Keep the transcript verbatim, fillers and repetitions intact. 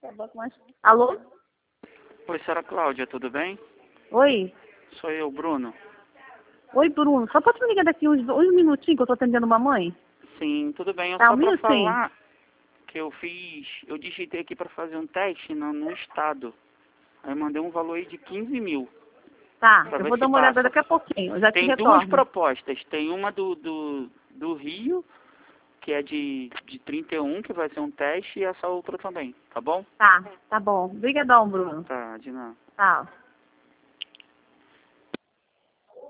Alô? Oi, senhora Cláudia, tudo bem? Oi? Sou eu, Bruno. Oi, Bruno. Só pode me ligar daqui uns, uns minutinhos que eu tô atendendo uma mãe? Sim, tudo bem. Eu Tá, só um pra minutinho. falar que eu fiz, eu digitei aqui pra fazer um teste no, no estado. Aí mandei um valor aí de quinze mil. Tá, Pra eu ver vou se dar uma olhada passa. daqui a pouquinho. Eu já te Tem duas retorno. propostas. Tem uma do, do, do Rio, que é de, de trinta e um, que vai ser um teste, e essa outra também, tá bom? Tá, tá bom. Obrigadão, Bruno. Tá, de nada. Tchau.